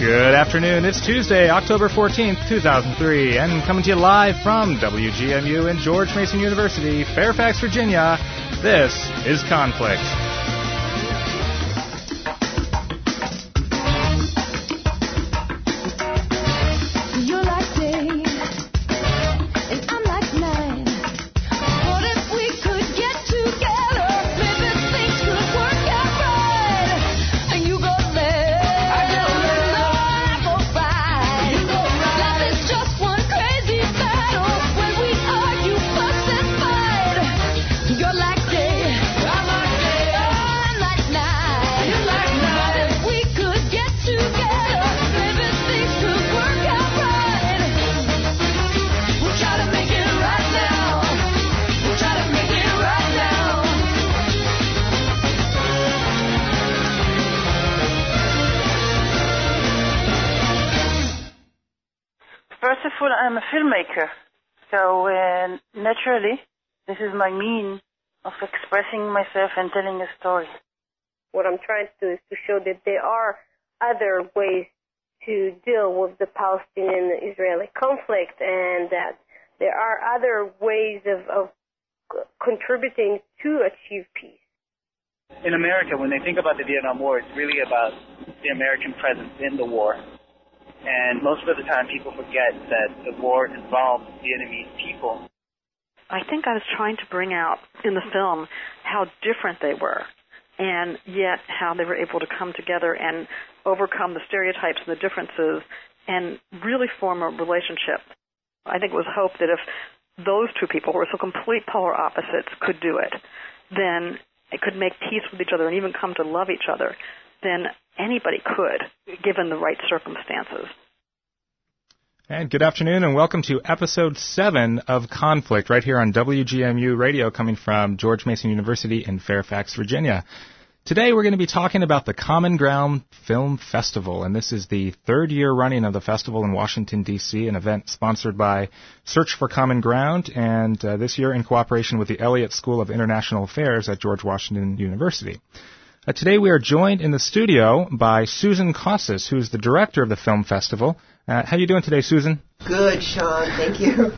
Good afternoon. It's Tuesday, October 14th, 2003, and coming to you live from WGMU and George Mason University, Fairfax, Virginia, this is Conflict. First of all, I'm a filmmaker, so naturally, this is my means of expressing myself and telling a story. What I'm trying to do is to show that there are other ways to deal with the Palestinian-Israeli conflict, and that there are other ways of contributing to achieve peace. In America, when they think about the Vietnam War, it's really about the American presence in the war. And most of the time people forget that the war involved Vietnamese people. I think I was trying to bring out in the film how different they were, and yet how they were able to come together and overcome the stereotypes and the differences and really form a relationship. I think it was hope that if those two people who were so complete polar opposites could do it, then it could make peace with each other and even come to love each other, then anybody could, given the right circumstances. And good afternoon, and welcome to Episode 7 of Conflict, right here on WGMU Radio, coming from George Mason University in Fairfax, Virginia. Today we're going to be talking about the Common Ground Film Festival, and this is the third year running of the festival in Washington, D.C., an event sponsored by Search for Common Ground, and this year in cooperation with the Elliott School of International Affairs at George Washington University. Today we are joined in the studio by Susan Casas, who is the director of the film festival. How are you doing today, Susan? Good, Sean. Thank you.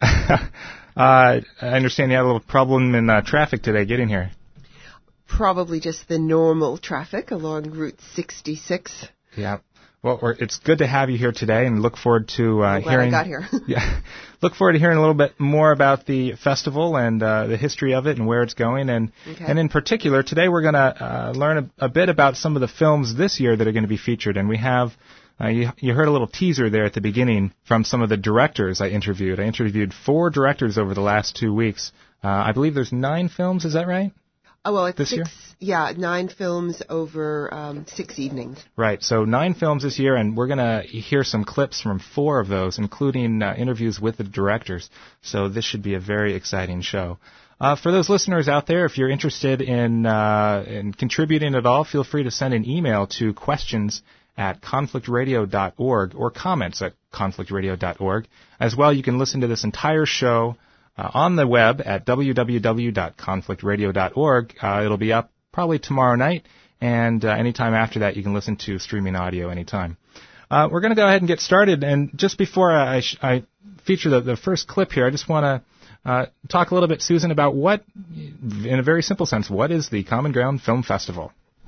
I understand you had a little problem in traffic today getting here. Probably just the normal traffic along Route 66. Yeah. Well, it's good to have you here today, and look forward to hearing. Glad I got here. Yeah. Look forward to hearing a little bit more about the festival and the history of it and where it's going. And in particular, today we're going to learn a bit about some of the films this year that are going to be featured. And we have, you heard a little teaser there at the beginning from some of the directors I interviewed. I interviewed 4 directors over the last 2 weeks. I believe there's 9 films. Is that right? Oh, well, it's this 6, year? Yeah, 9 films over 6 evenings. Right, so 9 films this year, and we're going to hear some clips from 4 of those, including interviews with the directors. So this should be a very exciting show. For those listeners out there, if you're interested in contributing at all, feel free to send an email to questions@conflictradio.org or comments@conflictradio.org. As well, you can listen to this entire show on the web at www.conflictradio.org. It'll be up probably tomorrow night, and anytime after that you can listen to streaming audio anytime. We're going to go ahead and get started, and just before I feature the first clip here, I just want to talk a little bit, Susan, about what, in a very simple sense, what is the Common Ground Film Festival?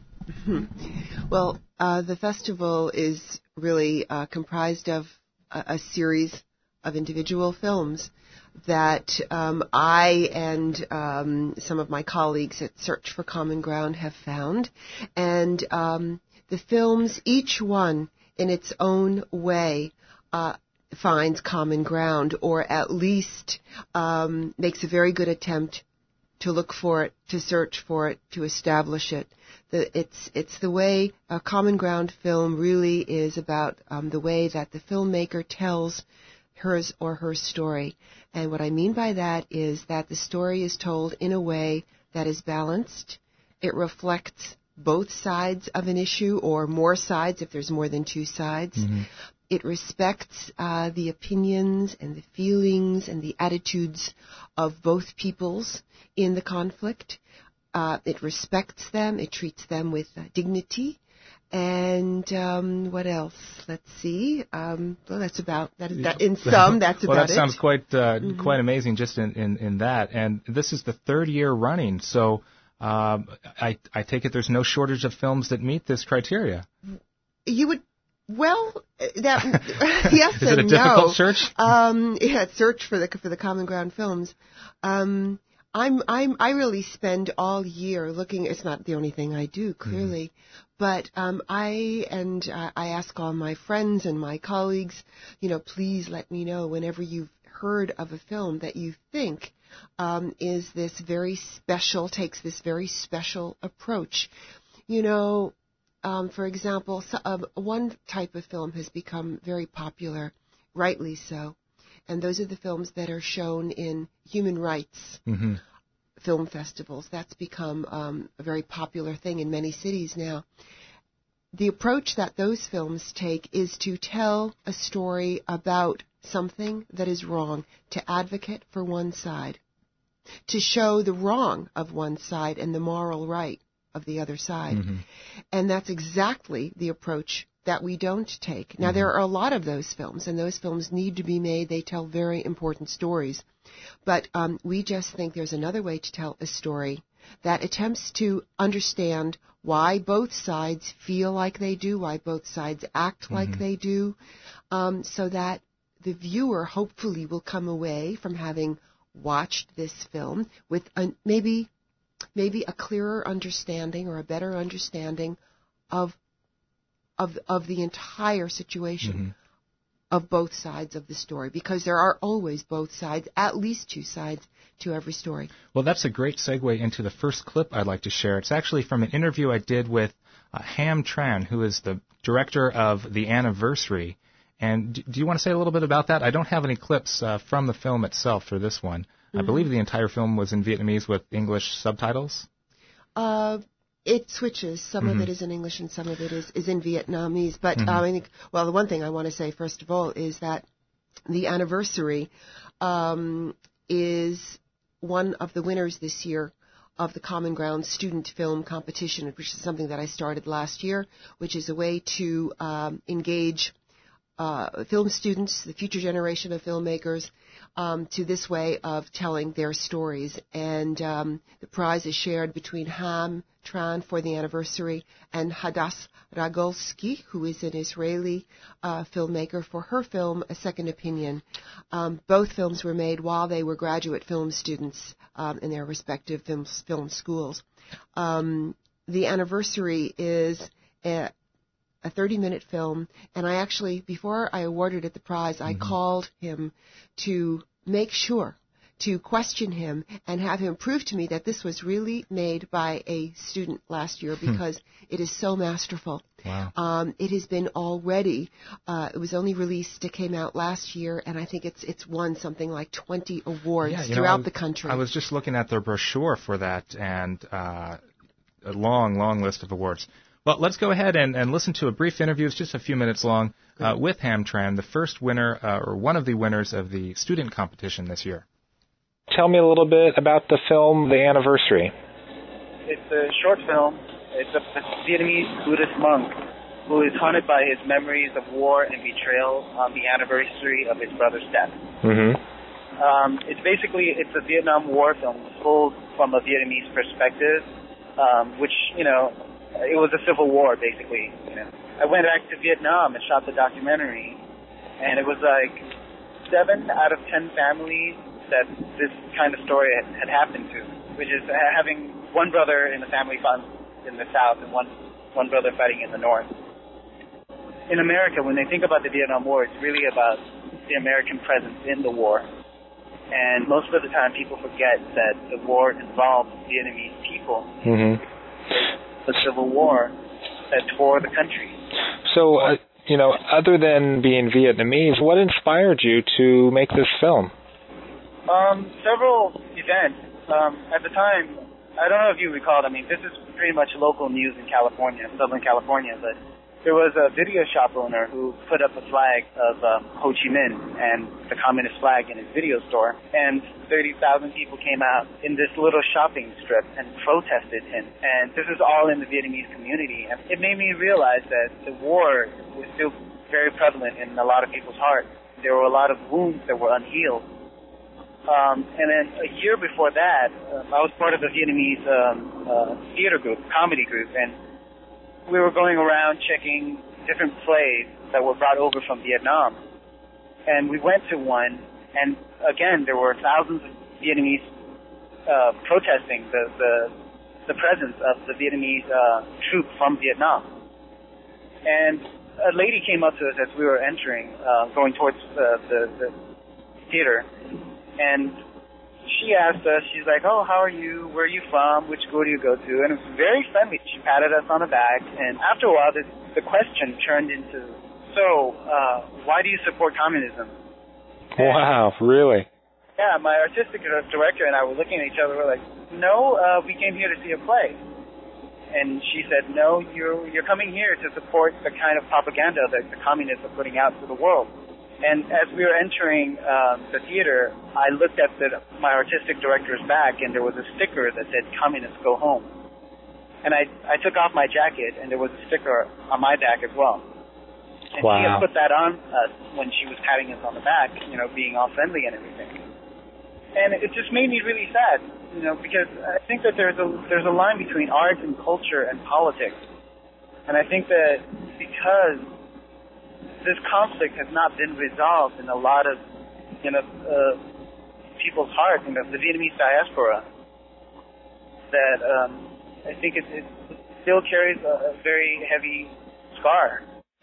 Well, the festival is really comprised of a series of individual films that I and some of my colleagues at Search for Common Ground have found. And the films, each one in its own way, finds common ground, or at least makes a very good attempt to look for it, to search for it, to establish it. It's the way a common ground film really is about the way that the filmmaker tells hers or her story. And what I mean by that is that the story is told in a way that is balanced. It reflects both sides of an issue, or more sides if there's more than 2 sides. Mm-hmm. It respects the opinions and the feelings and the attitudes of both peoples in the conflict. It respects them. It treats them with dignity. And what else? Let's see. Well, that's about that. In sum, that's about it. Well, that sounds quite amazing just in that. And this is the third year running, so I take it there's no shortage of films that meet this criteria. You would. Well, that yes Is it a and difficult no. search? Yeah, search for the Common Ground films. I really spend all year looking. It's not the only thing I do, clearly, but I ask all my friends and my colleagues, please let me know whenever you've heard of a film that you think is this very special, takes this very special approach. For example, one type of film has become very popular, rightly so, and those are the films that are shown in human rights film festivals. That's become a very popular thing in many cities now. The approach that those films take is to tell a story about something that is wrong, to advocate for one side, to show the wrong of one side and the moral right of the other side. And that's exactly the approach that we don't take. Now, there are a lot of those films, and those films need to be made. They tell very important stories. But we just think there's another way to tell a story that attempts to understand why both sides feel like they do, why both sides act like they do, so that the viewer hopefully will come away from having watched this film with maybe a clearer understanding or a better understanding of the entire situation of both sides of the story, because there are always both sides, at least two sides to every story. Well, that's a great segue into the first clip I'd like to share. It's actually from an interview I did with Ham Tran, who is the director of The Anniversary. And do you want to say a little bit about that? I don't have any clips from the film itself for this one. I believe the entire film was in Vietnamese with English subtitles. It switches. Some of it is in English and some of it is in Vietnamese. But I think, the one thing I want to say, first of all, is that The Anniversary is one of the winners this year of the Common Ground Student Film Competition, which is something that I started last year, which is a way to engage film students, the future generation of filmmakers, to this way of telling their stories. And the prize is shared between Ham Tran for The Anniversary and Hadass Ragolsky, who is an Israeli filmmaker, for her film A Second Opinion. Both films were made while they were graduate film students in their respective film schools. The Anniversary is a 30-minute film, and I actually, before I awarded it the prize, I called him to make sure, to question him, and have him prove to me that this was really made by a student last year, because it is so masterful. Wow. It has been already, it was only released, it came out last year, and I think it's won something like 20 awards throughout the country. I was just looking at their brochure for that, and a long list of awards. Well, let's go ahead and listen to a brief interview. It's just a few minutes long with Ham Tran, the first winner, or one of the winners of the student competition this year. Tell me a little bit about the film, The Anniversary. It's a short film. It's a Vietnamese Buddhist monk who is haunted by his memories of war and betrayal on the anniversary of his brother's death. It's a Vietnam War film told from a Vietnamese perspective, which, it was a civil war, basically. I went back to Vietnam and shot the documentary, and it was like 7 out of 10 families that this kind of story had happened to, which is having one brother in the family fought in the South and one brother fighting in the North. In America, when they think about the Vietnam War, it's really about the American presence in the war. And most of the time, people forget that the war involved Vietnamese people. The Civil War that tore the country. So, other than being Vietnamese, what inspired you to make this film? Several events. At the time, I don't know if you recall, this is pretty much local news in California, Southern California, but there was a video shop owner who put up a flag of Ho Chi Minh and the communist flag in his video store, and 30,000 people came out in this little shopping strip and protested him. And this is all in the Vietnamese community. And it made me realize that the war was still very prevalent in a lot of people's hearts. There were a lot of wounds that were unhealed. And then a year before that, I was part of the Vietnamese theater group, comedy group, and we were going around checking different plays that were brought over from Vietnam. And we went to one, and again, there were thousands of Vietnamese protesting the presence of the Vietnamese troop from Vietnam. And a lady came up to us as we were entering, going towards the theater, and she asked us, she's like, "Oh, how are you? Where are you from? Which school do you go to?" And it was very friendly. She patted us on the back, and after a while, the question turned into, "So, why do you support communism?" Wow, really? Yeah, my artistic director and I were looking at each other. We're like, "No, we came here to see a play." And she said, "No, you're coming here to support the kind of propaganda that the communists are putting out to the world." And as we were entering the theater, I looked at my artistic director's back, and there was a sticker that said, "Communists go home." And I took off my jacket, and there was a sticker on my back as well. And wow. She had put that on us when she was patting us on the back, being all friendly and everything. And it just made me really sad, because I think that there's a line between art and culture and politics. And I think that because this conflict has not been resolved in a lot of, people's hearts, the Vietnamese diaspora, that I think it still carries a very heavy scar.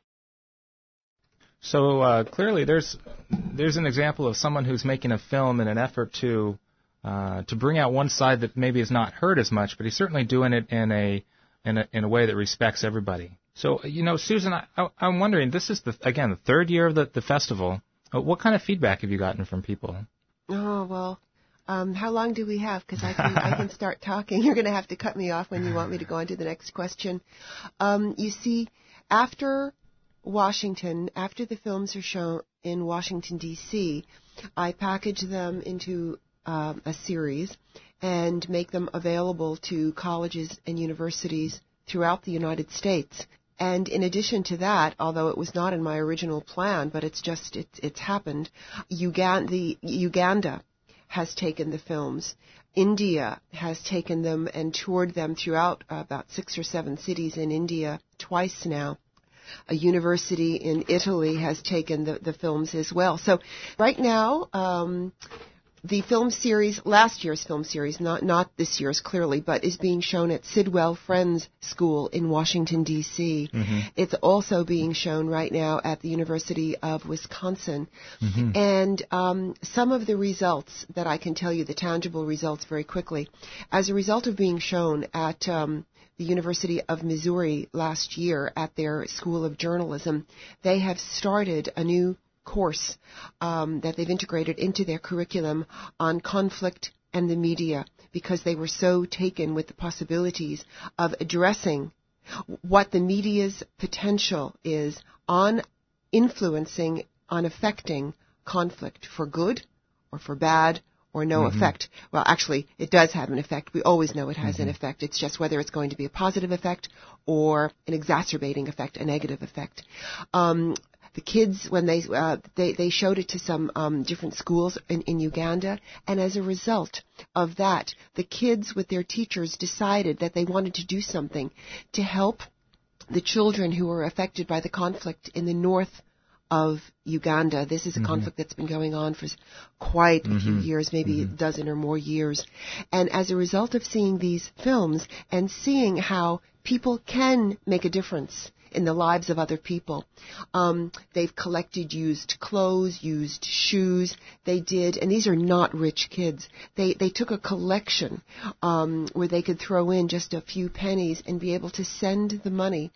So clearly, there's an example of someone who's making a film in an effort to bring out one side that maybe is not heard as much, but he's certainly doing it in a way that respects everybody. So, Susan, I'm wondering, this is the third year of the festival. What kind of feedback have you gotten from people? Oh, well, how long do we have? Because I can start talking. You're going to have to cut me off when you want me to go on to the next question. You see, after Washington, after the films are shown in Washington, D.C., I package them into a series and make them available to colleges and universities throughout the United States. And in addition to that, although it was not in my original plan, but it's happened, Uganda has taken the films. India has taken them and toured them throughout about 6 or 7 cities in India twice now. A university in Italy has taken the films as well. So right now, the film series, last year's film series, not this year's clearly, but is being shown at Sidwell Friends School in Washington, D.C. Mm-hmm. It's also being shown right now at the University of Wisconsin. Mm-hmm. And some of the results that I can tell you, the tangible results very quickly, as a result of being shown at the University of Missouri last year at their School of Journalism, they have started a new course that they've integrated into their curriculum on conflict and the media, because they were so taken with the possibilities of addressing what the media's potential is on influencing, on affecting conflict for good or for bad or no mm-hmm. effect. Well, actually, it does have an effect. We always know it has mm-hmm. an effect. It's just whether it's going to be a positive effect or an exacerbating effect, a negative effect. The kids, when they showed it to some different schools in Uganda, and as a result of that, the kids with their teachers decided that they wanted to do something to help the children who were affected by the conflict in the north of Uganda. This is a mm-hmm. conflict that's been going on for quite mm-hmm. a few years, maybe mm-hmm. a dozen or more years. And as a result of seeing these films and seeing how people can make a difference in the lives of other people. They've collected used clothes, used shoes. They did, and these are not rich kids. They took a collection where they could throw in just a few pennies and be able to send the money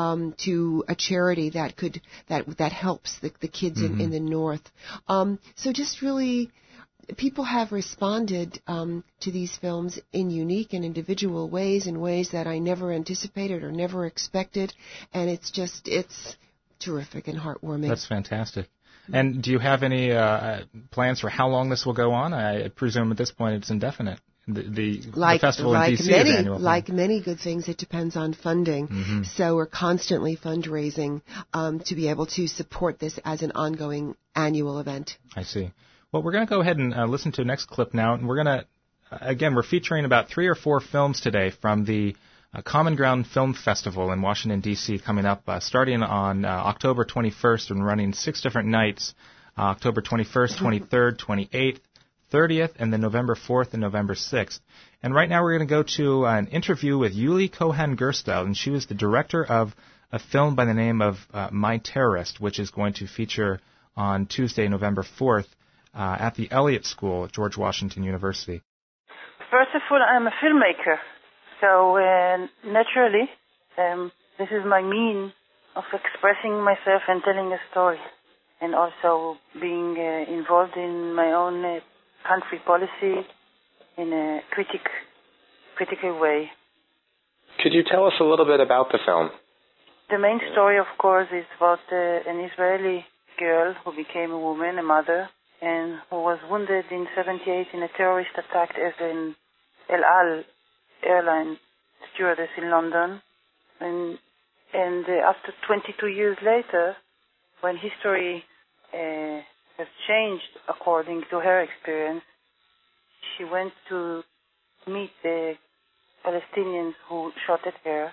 to a charity that helps the kids mm-hmm. in the north. So just really people have responded to these films in unique and individual ways, in ways that I never anticipated or never expected, and it's terrific and heartwarming. That's fantastic. And do you have any plans for how long this will go on? I presume at this point it's indefinite. The festival in D.C. is annual. Like many good things, it depends on funding. Mm-hmm. So we're constantly fundraising to be able to support this as an ongoing annual event. I see. Well, we're going to go ahead and listen to the next clip now. And we're going to, again, we're featuring about 3 or 4 films today from the Common Ground Film Festival in Washington, D.C. coming up starting on October 21st and running 6 different nights, October 21st, 23rd, 28th, 30th, and then November 4th and November 6th. And right now we're going to go to an interview with Yuli Cohen-Gerstel, and she was the director of a film by the name of My Terrorist, which is going to feature on Tuesday, November 4th, at the Elliott School at George Washington University. First of all, I'm a filmmaker, so naturally, this is my means of expressing myself and telling a story, and also being involved in my own country policy in a critical way. Could you tell us a little bit about the film? The main story, of course, is about an Israeli girl who became a woman, a mother, and who was wounded in 1978 in a terrorist attack as an El Al airline stewardess in London. And after 22 years later, when history has changed according to her experience, she went to meet the Palestinians who shot at her.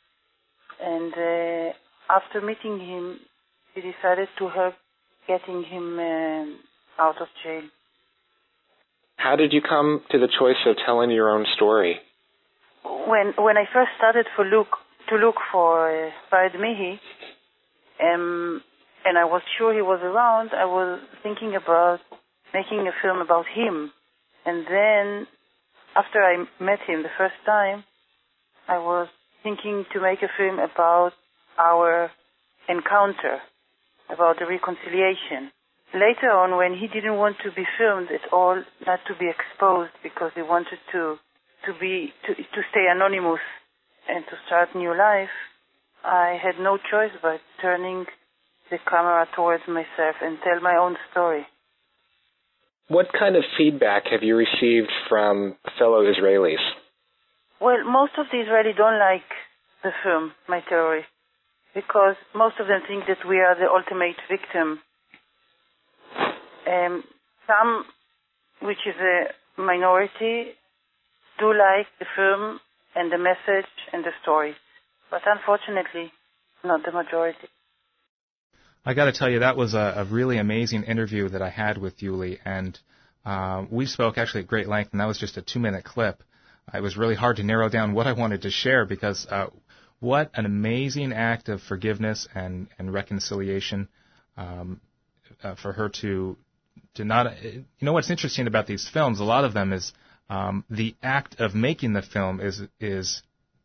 And after meeting him, she decided to help getting him out of jail. How did you come to the choice of telling your own story? When I first started to look for Farid Mehi, and I was sure he was around, I was thinking about making a film about him. And then, after I met him the first time, I was thinking to make a film about our encounter, about the reconciliation. Later on, when he didn't want to be filmed at all, not to be exposed, because he wanted to stay anonymous and to start new life, I had no choice but turning the camera towards myself and tell my own story. What kind of feedback have you received from fellow Israelis? Well, most of the Israelis don't like the film, My Terrorist, because most of them think that we are the ultimate victim. Some, which is a minority, do like the film and the message and the story, but unfortunately, not the majority. I got to tell you, that was a really amazing interview that I had with Yuli, and we spoke actually at great length, and that was just a 2-minute clip. It was really hard to narrow down what I wanted to share, because what an amazing act of forgiveness and reconciliation for her to not. You know what's interesting about these films? A lot of them is the act of making the film is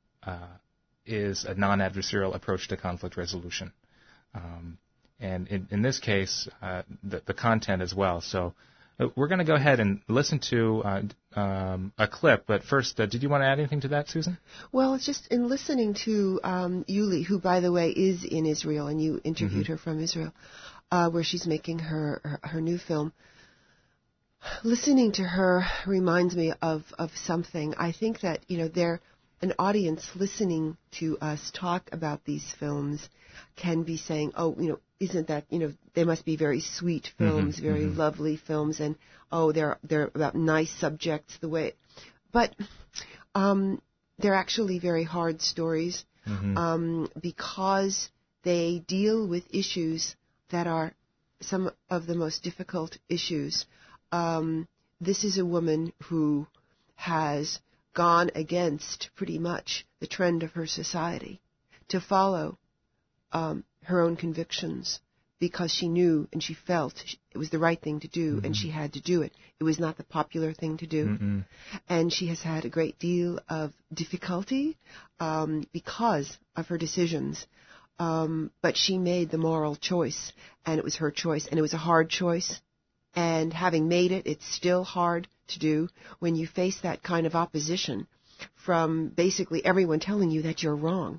a non-adversarial approach to conflict resolution. And in this case, the content as well. So we're going to go ahead and listen to a clip. But first, did you want to add anything to that, Susan? Well, it's just in listening to Yuli, who, by the way, is in Israel, and you interviewed her from Israel, where she's making her new film. Listening to her reminds me of something. I think that, they're an audience listening to us talk about these films can be saying, isn't that, they must be very sweet films, very lovely films, and, they're about nice subjects, but they're actually very hard stories, because they deal with issues that are some of the most difficult issues. This is a woman who has gone against pretty much the trend of her society to follow her own convictions, because she knew and she felt it was the right thing to do, and she had to do it. It was not the popular thing to do. And she has had a great deal of difficulty because of her decisions. But she made the moral choice, and it was her choice, and it was a hard choice. And having made it, it's still hard to do when you face that kind of opposition from basically everyone telling you that you're wrong.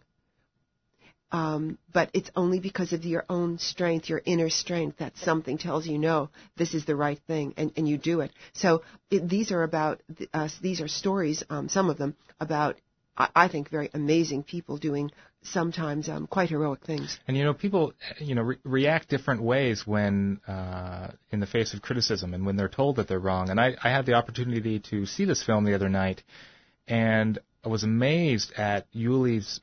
But it's only because of your own strength, your inner strength, that something tells you, no, this is the right thing, and you do it. So these are stories, some of them, about, I think, very amazing people doing sometimes quite heroic things. And, people, react different ways when in the face of criticism and when they're told that they're wrong. And I had the opportunity to see this film the other night, and I was amazed at Yuli's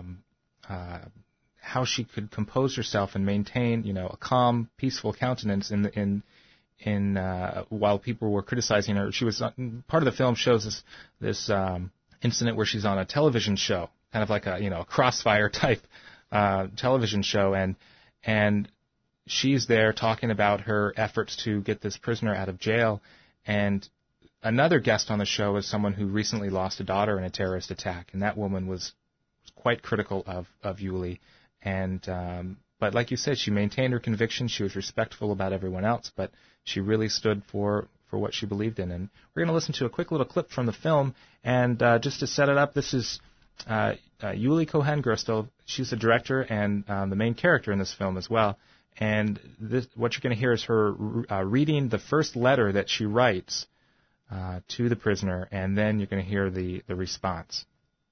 how she could compose herself and maintain, a calm, peaceful countenance in while people were criticizing her. She was part of the film shows this incident where she's on a television show, kind of like a Crossfire type television show, and she's there talking about her efforts to get this prisoner out of jail. And another guest on the show is someone who recently lost a daughter in a terrorist attack, and that woman was quite critical of Yuli. And but like you said, she maintained her conviction. She was respectful about everyone else, but she really stood for what she believed in. And we're going to listen to a quick little clip from the film. And just to set it up, this is Yuli Cohen-Gerstel. She's the director and the main character in this film as well. And what you're going to hear is her reading the first letter that she writes to the prisoner, and then you're going to hear the response.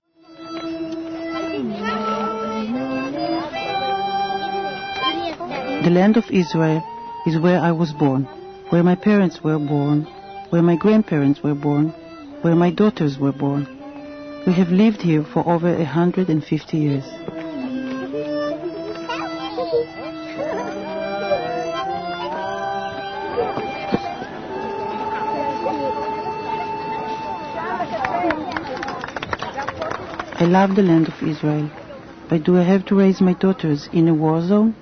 The land of Israel is where I was born, where my parents were born, where my grandparents were born, where my daughters were born. We have lived here for over 150 years. I love the land of Israel, but do I have to raise my daughters in a war zone?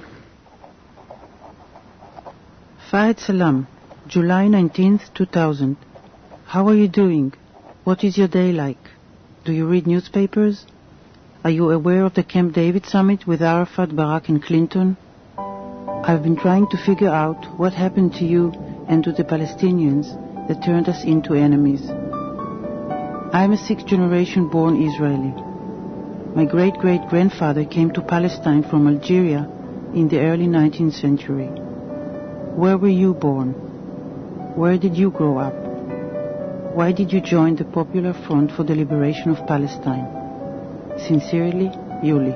Fahad Salam, July 19th, 2000. How are you doing? What is your day like? Do you read newspapers? Are you aware of the Camp David summit with Arafat, Barak and Clinton? I've been trying to figure out what happened to you and to the Palestinians that turned us into enemies. I'm a sixth-generation born Israeli. My great-great-grandfather came to Palestine from Algeria in the early 19th century. Where were you born? Where did you grow up? Why did you join the Popular Front for the Liberation of Palestine? Sincerely, Yuli.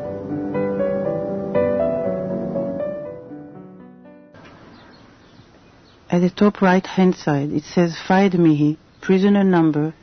At the top right-hand side, it says Fahad Mihi, prisoner number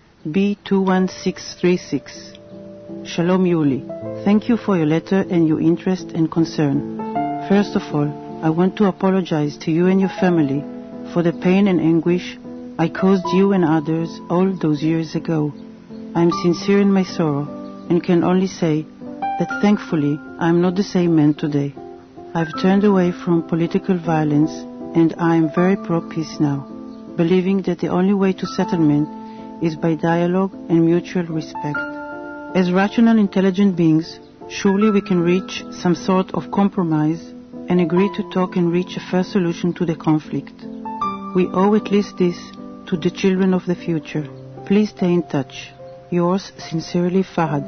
B21636. Shalom, Yuli. Thank you for your letter and your interest and concern. First of all, I want to apologize to you and your family for the pain and anguish I caused you and others all those years ago. I am sincere in my sorrow and can only say that thankfully I am not the same man today. I have turned away from political violence and I am very pro-peace now, believing that the only way to settlement is by dialogue and mutual respect. As rational, intelligent beings, surely we can reach some sort of compromise and agree to talk and reach a fair solution to the conflict. We owe at least this to the children of the future. Please stay in touch. Yours sincerely, Fahad.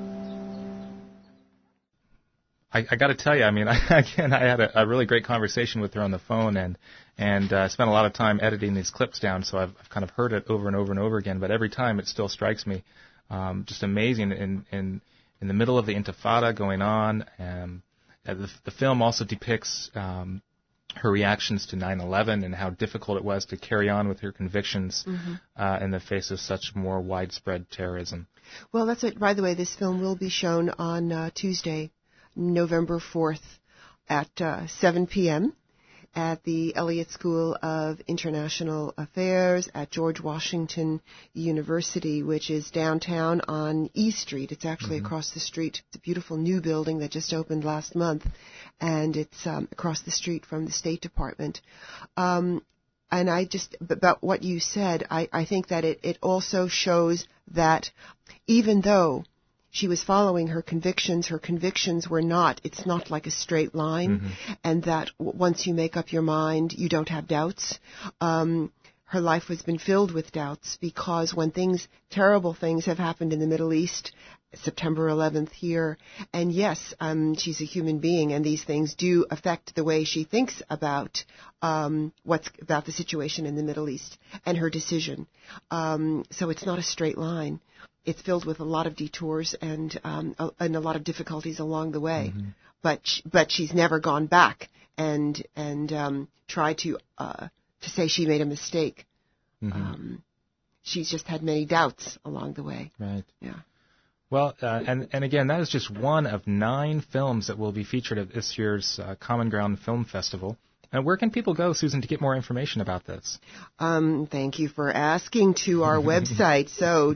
I got to tell you, I mean, I had a really great conversation with her on the phone, and spent a lot of time editing these clips down, so I've kind of heard it over and over and over again. But every time, it still strikes me just amazing. In the middle of the Intifada going on, the film also depicts her reactions to 9/11 and how difficult it was to carry on with her convictions in the face of such more widespread terrorism. Well, that's it. By the way, this film will be shown on Tuesday, November 4th at 7 p.m. at the Elliott School of International Affairs at George Washington University, which is downtown on E Street. It's actually across the street. It's a beautiful new building that just opened last month, and it's across the street from the State Department. And about what you said, I think that it also shows that even though she was following her convictions. Her convictions were not, it's not like a straight line, and that once you make up your mind, you don't have doubts. Her life has been filled with doubts because when terrible things have happened in the Middle East, September 11th here, and yes, she's a human being, and these things do affect the way she thinks about about the situation in the Middle East and her decision. So it's not a straight line. It's filled with a lot of detours and a lot of difficulties along the way. But she's never gone back and tried to say she made a mistake. She's just had many doubts along the way. Right. Yeah. Well, and again, that is just one of 9 films that will be featured at this year's Common Ground Film Festival. And where can people go, Susan, to get more information about this? Thank you for asking. To our website, so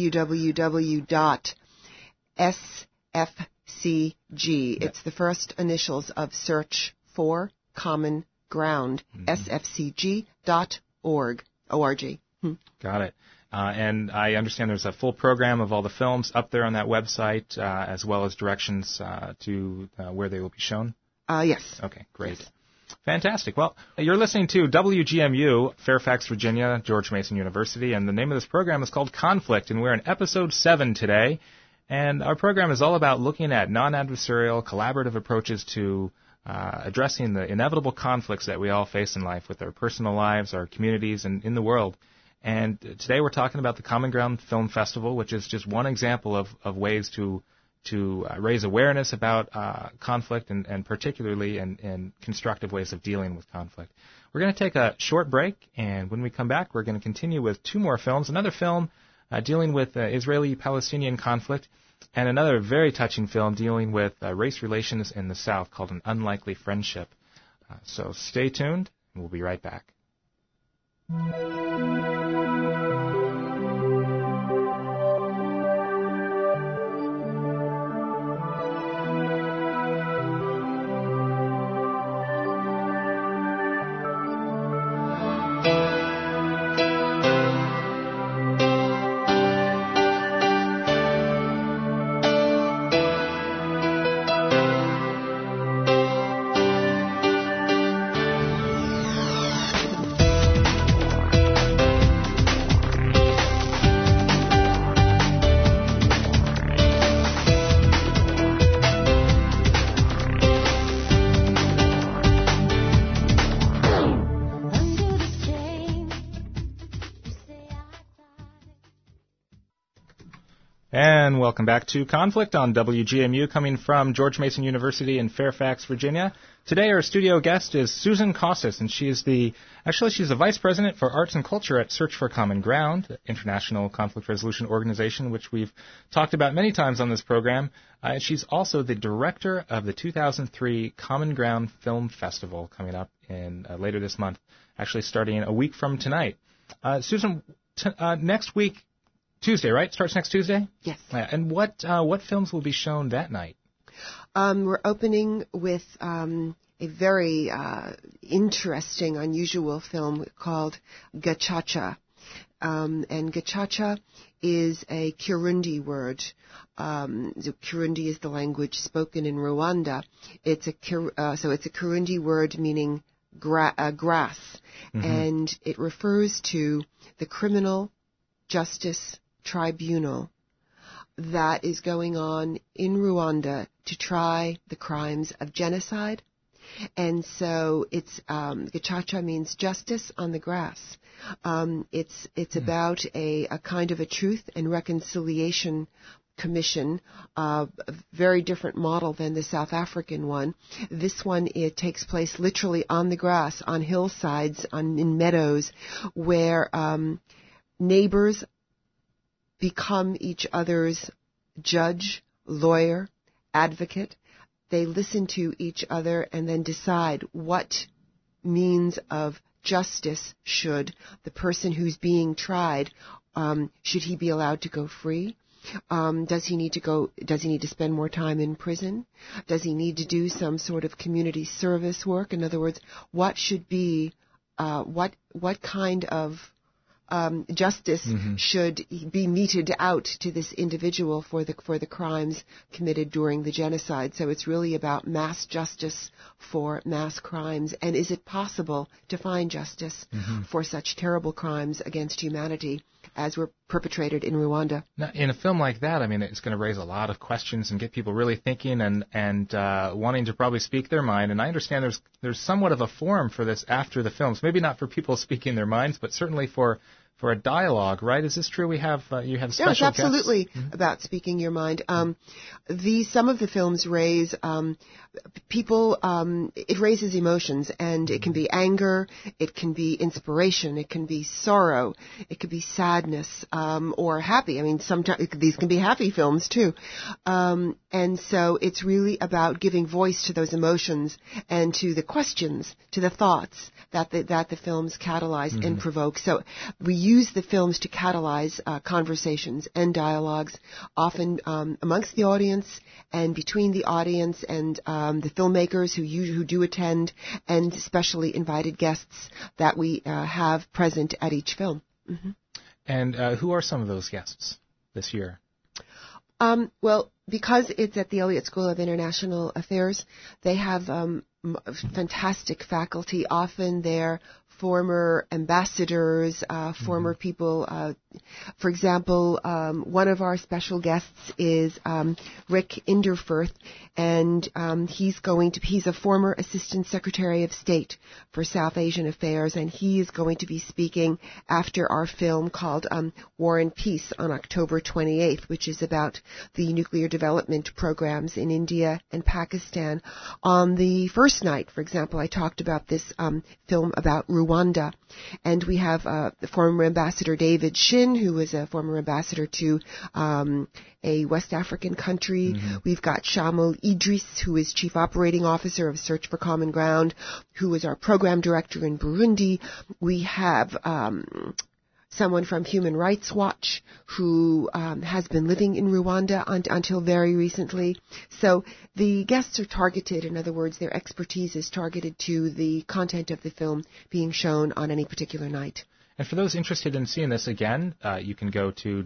www.sfcg. It's the first initials of Search for Common Ground, sfcg.org. O-R-G. Got it. And I understand there's a full program of all the films up there on that website, as well as directions to where they will be shown? Yes. Okay, great. Yes. Fantastic. Well, you're listening to WGMU, Fairfax, Virginia, George Mason University, and the name of this program is called Conflict, and we're in Episode 7 today. And our program is all about looking at non-adversarial, collaborative approaches to addressing the inevitable conflicts that we all face in life with our personal lives, our communities, and in the world. And today we're talking about the Common Ground Film Festival, which is just one example of ways to raise awareness about conflict and particularly in constructive ways of dealing with conflict. We're going to take a short break, and when we come back, we're going to continue with 2 more films. Another film dealing with Israeli-Palestinian conflict, and another very touching film dealing with race relations in the South called An Unlikely Friendship. So stay tuned, and we'll be right back. And welcome back to Conflict on WGMU, coming from George Mason University in Fairfax, Virginia. Today our studio guest is Susan Costas, and she's the Vice President for Arts and Culture at Search for Common Ground, the International Conflict Resolution Organization, which we've talked about many times on this program. She's also the Director of the 2003 Common Ground Film Festival coming up in later this month, actually starting a week from tonight. Susan, next week, Tuesday, right? Starts next Tuesday? Yes. And what films will be shown that night? We're opening with a very interesting, unusual film called Gacaca. And Gacaca is a Kirundi word. Kirundi is the language spoken in Rwanda. It's a Kirundi word meaning grass, and it refers to the criminal justice tribunal that is going on in Rwanda to try the crimes of genocide. And so it's Gacaca means justice on the grass. It's about a kind of a truth and reconciliation commission, a very different model than the South African one. This one, it takes place literally on the grass, on hillsides, in meadows, where neighbors become each other's judge, lawyer, advocate. They listen to each other and then decide what means of justice should the person who's being tried, should he be allowed to go free? Does he need to spend more time in prison? Does he need to do some sort of community service work? In other words, what should be, what kind of justice should be meted out to this individual for the crimes committed during the genocide. So it's really about mass justice for mass crimes. And is it possible to find justice for such terrible crimes against humanity as were perpetrated in Rwanda? Now, in a film like that, I mean, it's going to raise a lot of questions and get people really thinking and wanting to probably speak their mind. And I understand there's somewhat of a forum for this after the films. Maybe not for people speaking their minds, but certainly for a dialogue, right? Is this true? You have special guests? No, it's absolutely about speaking your mind. Some of the films raise people. It raises emotions, and it can be anger, it can be inspiration, it can be sorrow, it could be sadness, or happy. I mean, sometimes these can be happy films too. And so it's really about giving voice to those emotions and to the questions, to the thoughts that the films catalyze and provoke. So we use the films to catalyze conversations and dialogues, often amongst the audience and between the audience and the filmmakers who do attend, and especially invited guests that we have present at each film. And who are some of those guests this year? Well, because it's at the Elliott School of International Affairs, they have fantastic faculty. Often they're former ambassadors, former people. For example, one of our special guests is Rick Inderfurth, and he's a former Assistant Secretary of State for South Asian Affairs, and he is going to be speaking after our film called War and Peace on October 28th, which is about the nuclear development programs in India and Pakistan. On the first night, for example, I talked about this film about Rwanda, and we have the former Ambassador David Shin, who was a former ambassador to a West African country. We've got Shamal Idris, who is Chief Operating Officer of Search for Common Ground, who is our Program Director in Burundi. We have someone from Human Rights Watch who has been living in Rwanda until very recently. So the guests are targeted. In other words, their expertise is targeted to the content of the film being shown on any particular night. And for those interested in seeing this again, you can go to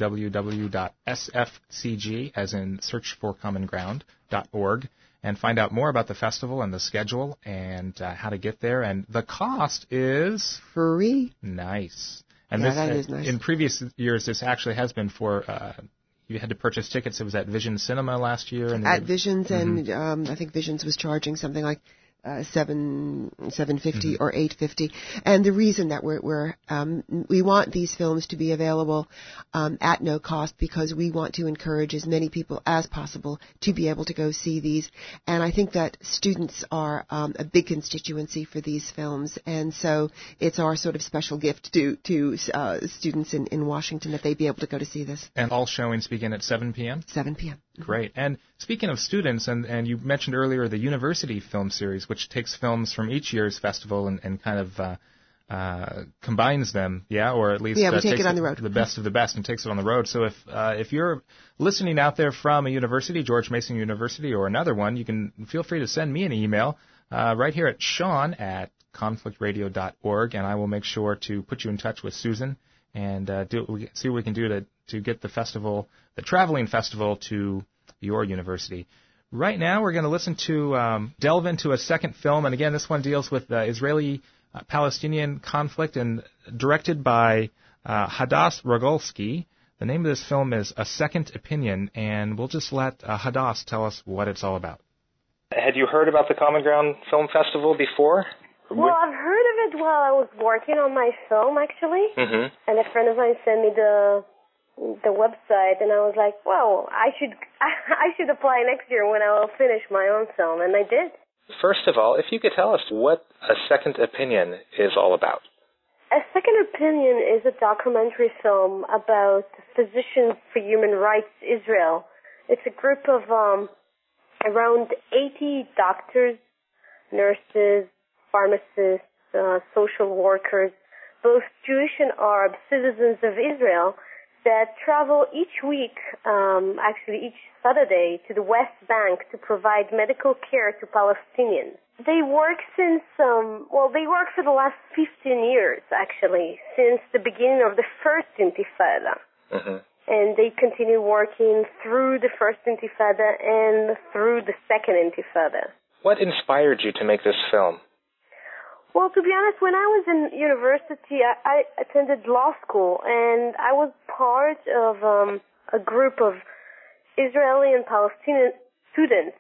www.sfcg, as in searchforcommonground.org, and find out more about the festival and the schedule and how to get there. And the cost is free. Nice. And that is nice. In previous years, this actually has been for you had to purchase tickets. It was at Vision Cinema last year. And at Visions, and I think Visions was charging something like $750 or $850, and the reason that we want these films to be available at no cost, because we want to encourage as many people as possible to be able to go see these. And I think that students are a big constituency for these films, and so it's our sort of special gift to students in Washington that they be able to go to see this. And all showings begin at 7 p.m.? 7 p.m. Great. And speaking of students, and you mentioned earlier the University Film Series, which takes films from each year's festival and kind of combines them, or at least we take it on the road. The best of the best and takes it on the road. So if you're listening out there from a university, George Mason University or another one, you can feel free to send me an email right here at Sean@conflictradio.org, and I will make sure to put you in touch with Susan and see what we can do to get the festival, the traveling festival, to your university. Right now, we're going to listen to delve into a second film, and again, this one deals with the Israeli-Palestinian conflict, and directed by Hadass Rogolsky. The name of this film is A Second Opinion, and we'll just let Hadass tell us what it's all about. Had you heard about the Common Ground Film Festival before? Well, I've heard of it while I was working on my film, actually. And a friend of mine sent me the website, and I was like, well, I should apply next year when I will finish my own film, and I did. First of all, if you could tell us what A Second Opinion is all about. A Second Opinion is a documentary film about Physicians for Human Rights Israel. It's a group of around 80 doctors, nurses, pharmacists, social workers, both Jewish and Arab citizens of Israel, that travel each week, actually each Saturday, to the West Bank to provide medical care to Palestinians. They work since, they work for the last 15 years, actually, since the beginning of the first Intifada. Mm-hmm. And they continue working through the first Intifada and through the second Intifada. What inspired you to make this film? Well, to be honest, when I was in university, I attended law school, and I was part of a group of Israeli and Palestinian students,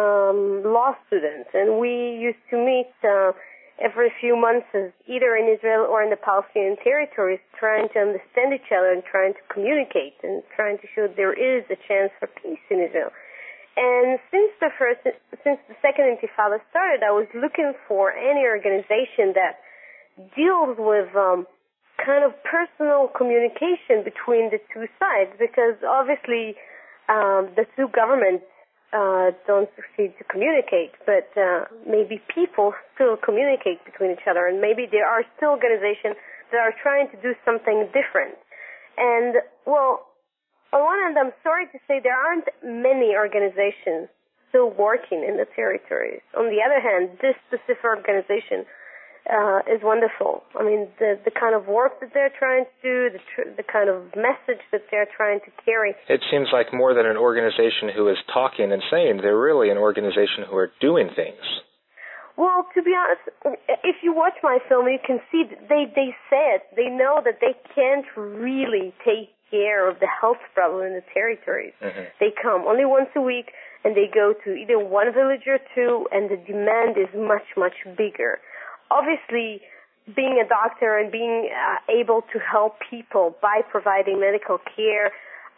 law students, and we used to meet every few months, either in Israel or in the Palestinian territories, trying to understand each other and trying to communicate and trying to show there is a chance for peace in Israel. And since the second Intifada started, I was looking for any organization that deals with kind of personal communication between the two sides, because obviously the two governments don't succeed to communicate, but maybe people still communicate between each other, and maybe there are still organizations that are trying to do something different. And, well, on one hand, I'm sorry to say there aren't many organizations still working in the territories. On the other hand, this specific organization is wonderful. I mean, the kind of work that they're trying to do, the kind of message that they're trying to carry. It seems like more than an organization who is talking and saying, they're really an organization who are doing things. Well, to be honest, if you watch my film, you can see that they say it. They know that they can't really take care of the health problem in the territories. Mm-hmm. They come only once a week, and they go to either one village or two, and the demand is much, much bigger. Obviously, being a doctor and being able to help people by providing medical care,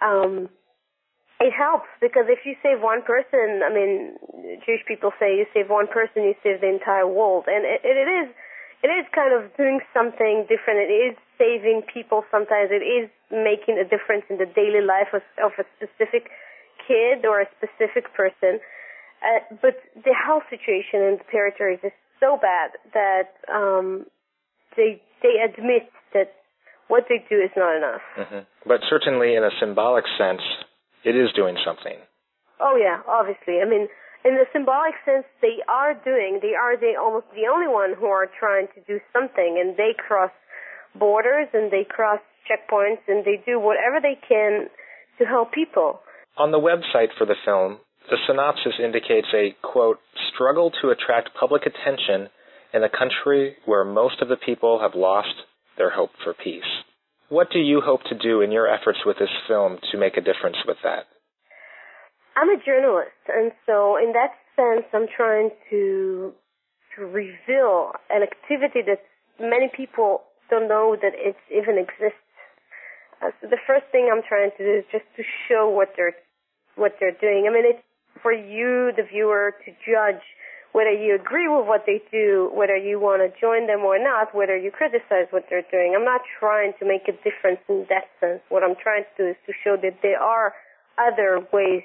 it helps, because if you save one person, I mean, Jewish people say you save one person, you save the entire world. And it is kind of doing something different. It is saving people sometimes. It is making a difference in the daily life of a specific kid or a specific person. But the health situation in the territories is so bad that they admit that what they do is not enough. Mm-hmm. But certainly in a symbolic sense, it is doing something. Oh, yeah, obviously. I mean, in the symbolic sense, they are almost the only one who are trying to do something, and they cross borders and they cross checkpoints and they do whatever they can to help people. On the website for the film, the synopsis indicates a, quote, struggle to attract public attention in a country where most of the people have lost their hope for peace. What do you hope to do in your efforts with this film to make a difference with that? I'm a journalist, and so in that sense, I'm trying to reveal an activity that many people don't know that it even exists. So the first thing I'm trying to do is just to show what they're doing. I mean, it's for you, the viewer, to judge whether you agree with what they do, whether you want to join them or not, whether you criticize what they're doing. I'm not trying to make a difference in that sense. What I'm trying to do is to show that there are other ways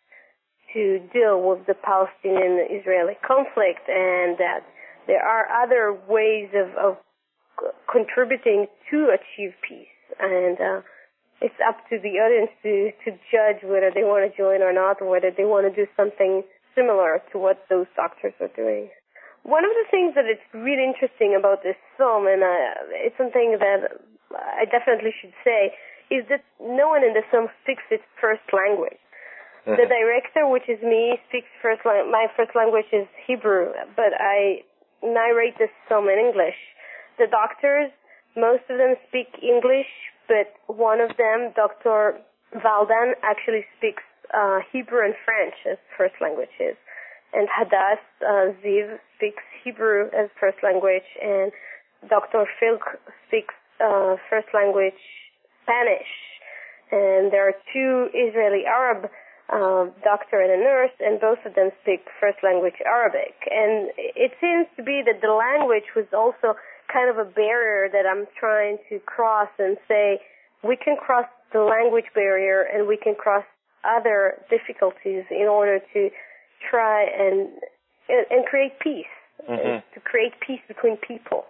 to deal with the Palestinian-Israeli conflict, and that there are other ways of contributing to achieve peace. And it's up to the audience to judge whether they want to join or not, or whether they want to do something similar to what those doctors are doing. One of the things that is really interesting about this film, and it's something that I definitely should say, is that no one in the film speaks its first language. Mm-hmm. The director, which is me, speaks my first language is Hebrew, but I narrate this film in English. The doctors, most of them speak English, but one of them, Dr. Valdan, actually speaks Hebrew and French as first languages. And Hadass Ziv speaks Hebrew as first language, and Dr. Filk speaks first language Spanish. And there are two Israeli Arab doctor and a nurse, and both of them speak first language Arabic. And it seems to be that the language was also kind of a barrier that I'm trying to cross and say we can cross the language barrier and we can cross other difficulties in order to try and create peace, to create peace between people.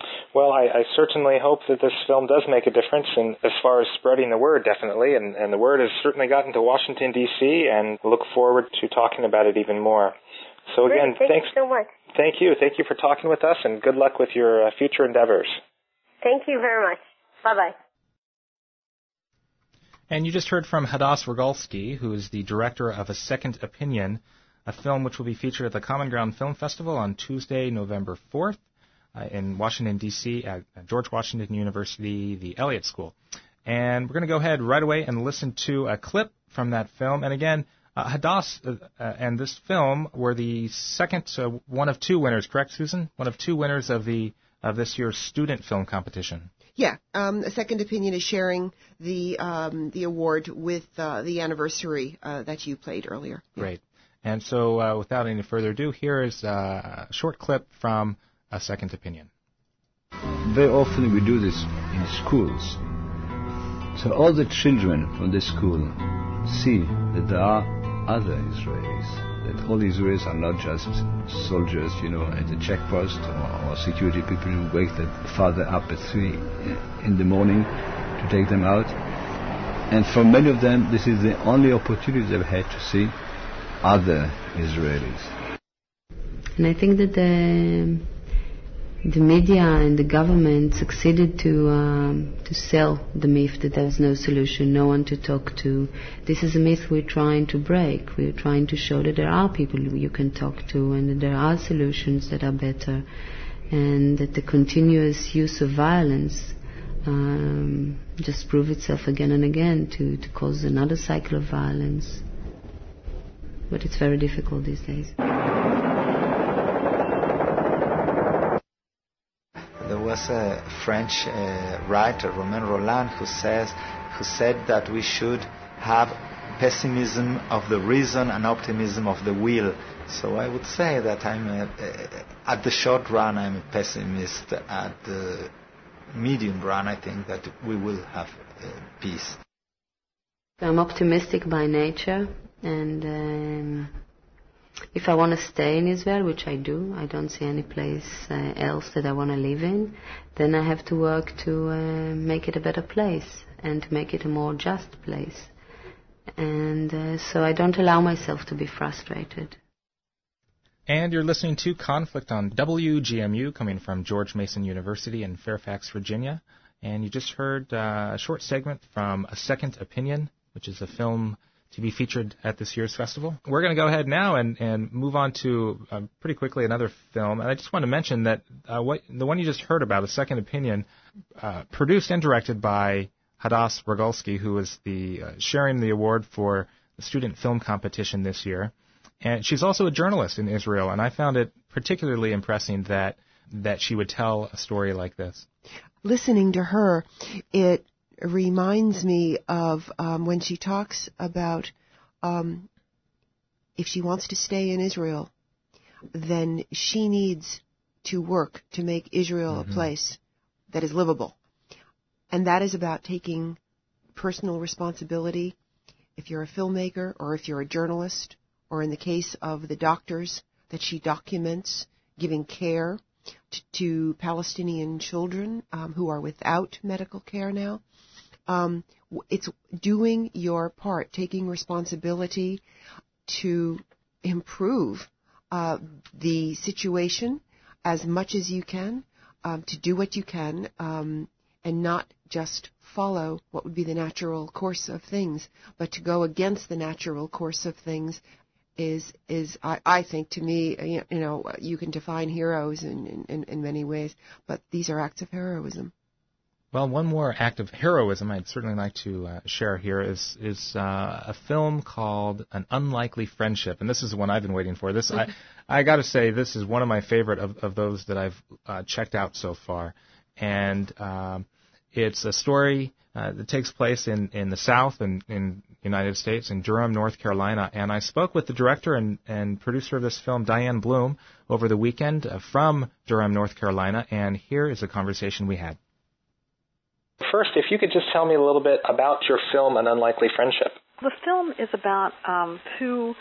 Well, I certainly hope that this film does make a difference in as far as spreading the word, definitely, and the word has certainly gotten to Washington, D.C., and look forward to talking about it even more. So again, thanks so much. Thank you. Thank you for talking with us, and good luck with your future endeavors. Thank you very much. Bye-bye. And you just heard from Hadass Rogalski, who is the director of A Second Opinion, a film which will be featured at the Common Ground Film Festival on Tuesday, November 4th in Washington, D.C. at George Washington University, the Elliott School. And we're going to go ahead right away and listen to a clip from that film. And again, Hadass and this film were the second, one of two winners, correct, Susan? One of two winners of this year's student film competition. Yeah, A Second Opinion is sharing the award with the anniversary that you played earlier. Yeah. Great. And so without any further ado, here is a short clip from A Second Opinion. Very often we do this in schools. So all the children from the school see that there are other Israelis, that all Israelis are not just soldiers, at the checkpost or security people who wake their father up at 3 in the morning to take them out. And for many of them, this is the only opportunity they've had to see other Israelis. And I think that the media and the government succeeded to sell the myth that there's no solution, no one to talk to. This is a myth we're trying to break. We're trying to show that there are people you can talk to and that there are solutions that are better, and that the continuous use of violence just proves itself again and again to cause another cycle of violence. But it's very difficult these days. There was a French writer, Romain Rolland, who said that we should have pessimism of the reason and optimism of the will. So I would say that at the short run, I'm a pessimist. At the medium run, I think that we will have peace. I'm optimistic by nature, and if I want to stay in Israel, which I do, I don't see any place else that I want to live in, then I have to work to make it a better place and to make it a more just place. And so I don't allow myself to be frustrated. And you're listening to Conflict on WGMU, coming from George Mason University in Fairfax, Virginia. And you just heard a short segment from A Second Opinion, which is a film to be featured at this year's festival. We're going to go ahead now and move on to pretty quickly another film. And I just want to mention that the one you just heard about, A Second Opinion, produced and directed by Hadass Rogalski, who is sharing the award for the student film competition this year. And she's also a journalist in Israel, and I found it particularly impressive that she would tell a story like this. Listening to her, it reminds me of when she talks about if she wants to stay in Israel, then she needs to work to make Israel a place that is livable. And that is about taking personal responsibility. If you're a filmmaker or if you're a journalist, or in the case of the doctors that she documents, giving care to Palestinian children who are without medical care now. It's doing your part, taking responsibility to improve the situation as much as you can, to do what you can, and not just follow what would be the natural course of things, but to go against the natural course of things is I think, to me, you can define heroes in many ways, but these are acts of heroism. Well, one more act of heroism I'd certainly like to share here is a film called An Unlikely Friendship, and this is the one I've been waiting for. This I got to say, this is one of my favorite of those that I've checked out so far, and it's a story that takes place in the South and in United States, in Durham, North Carolina. And I spoke with the director and producer of this film, Diane Bloom, over the weekend from Durham, North Carolina, and here is a conversation we had. First, if you could just tell me a little bit about your film, An Unlikely Friendship. The film is about two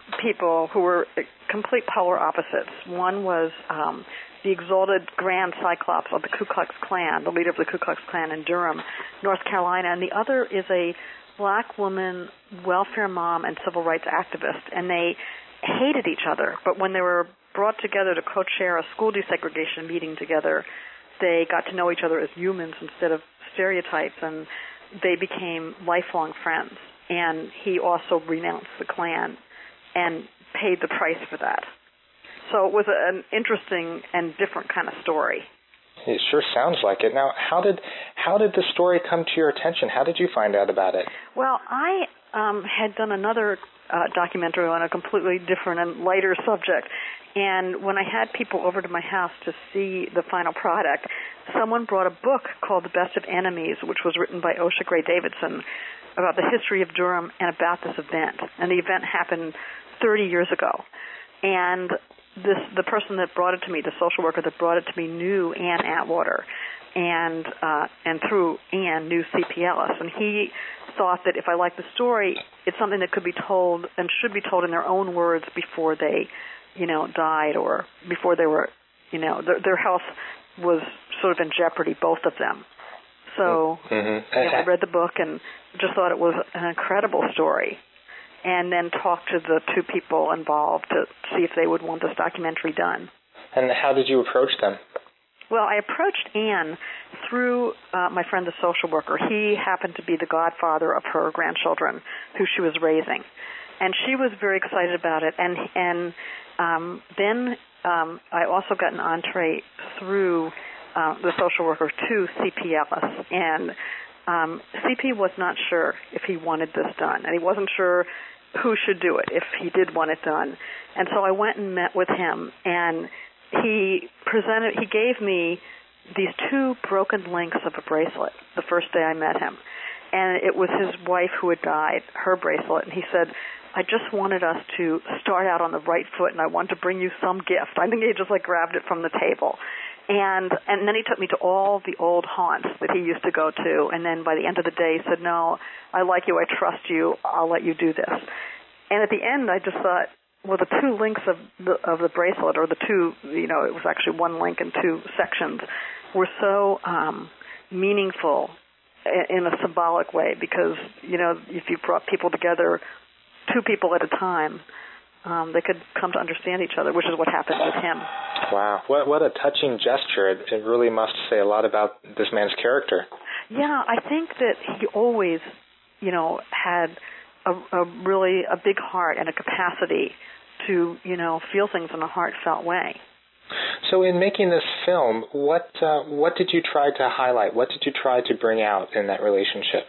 people who were complete polar opposites. One was the exalted Grand Cyclops of the Ku Klux Klan, the leader of the Ku Klux Klan in Durham, North Carolina, and the other is a black woman, welfare mom, and civil rights activist, and they hated each other. But when they were brought together to co-chair a school desegregation meeting together, they got to know each other as humans instead of stereotypes, and they became lifelong friends. And he also renounced the Klan and paid the price for that. So it was an interesting and different kind of story. It sure sounds like it. Now, how did the story come to your attention? How did you find out about it? Well, I had done another documentary on a completely different and lighter subject, and when I had people over to my house to see the final product, someone brought a book called The Best of Enemies, which was written by Osha Gray Davidson, about the history of Durham and about this event. And the event happened 30 years ago. And the person that brought it to me, the social worker that brought it to me, knew Ann Atwater, and through Ann knew C.P. Ellis. And he thought that if I liked the story, it's something that could be told and should be told in their own words before they, died, or before they were, their health was sort of in jeopardy, both of them. So I read the book and just thought it was an incredible story, and then talked to the two people involved to see if they would want this documentary done. And how did you approach them? Well, I approached Anne through my friend, the social worker. He happened to be the godfather of her grandchildren, who she was raising, and she was very excited about it. And then I also got an entree through the social worker to C.P. Ellis, and C.P. was not sure if he wanted this done, and he wasn't sure who should do it if he did want it done. And so I went and met with him, and he gave me these two broken links of a bracelet the first day I met him, and it was his wife who had died, her bracelet, and he said, I just wanted us to start out on the right foot, and I want to bring you some gift. I think he just grabbed it from the table. And then he took me to all the old haunts that he used to go to, and then by the end of the day he said, no, I like you, I trust you, I'll let you do this. And at the end I just thought, well, the two links of the bracelet, or the two, it was actually one link and two sections, were so meaningful in a symbolic way, because, if you brought people together, two people at a time, they could come to understand each other, which is what happened with him. Wow. What a touching gesture. It really must say a lot about this man's character. Yeah, I think that he always, had a big heart and a capacity to, feel things in a heartfelt way. So in making this film, what did you try to highlight? What did you try to bring out in that relationship?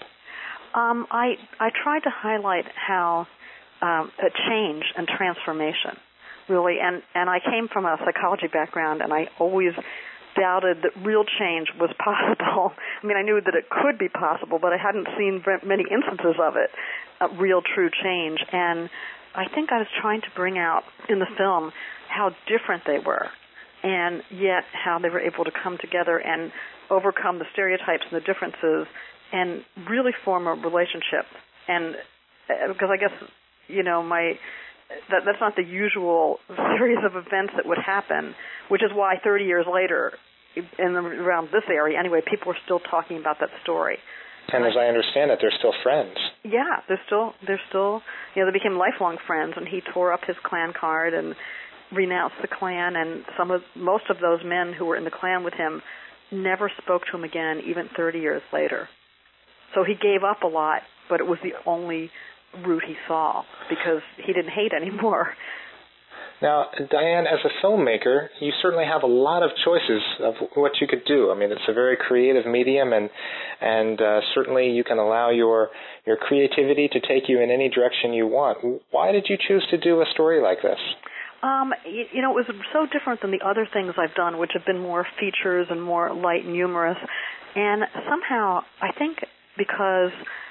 I tried to highlight how a change and transformation, really, and I came from a psychology background, and I always doubted that real change was possible. I mean, I knew that it could be possible, but I hadn't seen many instances of it, real, true change. And I think I was trying to bring out in the film how different they were, and yet how they were able to come together and overcome the stereotypes and the differences and really form a relationship. And because I guess, that's not the usual series of events that would happen, which is why 30 years later, around this area anyway, people are still talking about that story. And as I understand it, they're still friends. Yeah, they're still, they became lifelong friends, and he tore up his Klan card and renounced the Klan, and most of those men who were in the Klan with him never spoke to him again, even 30 years later. So he gave up a lot, but it was the only route he saw, because he didn't hate anymore. Now, Diane, as a filmmaker, you certainly have a lot of choices of what you could do. I mean, it's a very creative medium, and certainly you can allow your creativity to take you in any direction you want. Why did you choose to do a story like this? It was so different than the other things I've done, which have been more features and more light and humorous. And somehow, I think because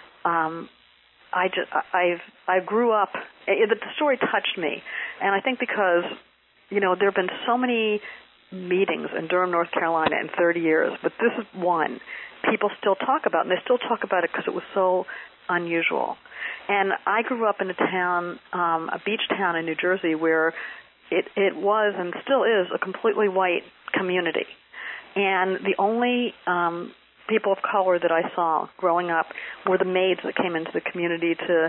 I grew up, the story touched me, and I think because, there have been so many meetings in Durham, North Carolina in 30 years, but this is one people still talk about, and they still talk about it because it was so unusual. And I grew up in a town, a beach town in New Jersey, where it was and still is a completely white community. And the only people of color that I saw growing up were the maids that came into the community to,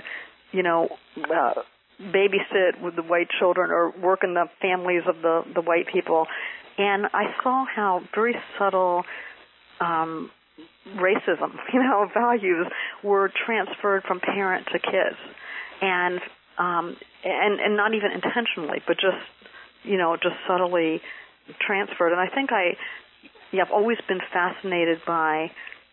babysit with the white children or work in the families of the white people. And I saw how very subtle racism, values were transferred from parent to kids, and not even intentionally, but just subtly transferred. And I think I've always been fascinated by,